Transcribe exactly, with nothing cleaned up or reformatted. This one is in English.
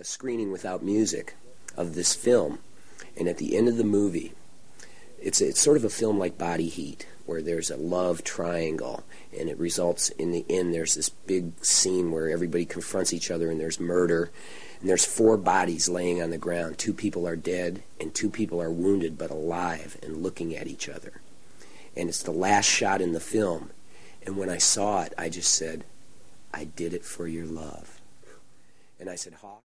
a screening without music of this film, and at the end of the movie, it's it's sort of a film like Body Heat, where there's a love triangle, and it results in the end there's this big scene where everybody confronts each other, and there's murder, and there's four bodies laying on the ground. Two people are dead, and two people are wounded but alive and looking at each other. And it's the last shot in the film, and when I saw it, I just said, I did it for your love. And I said, Hawk.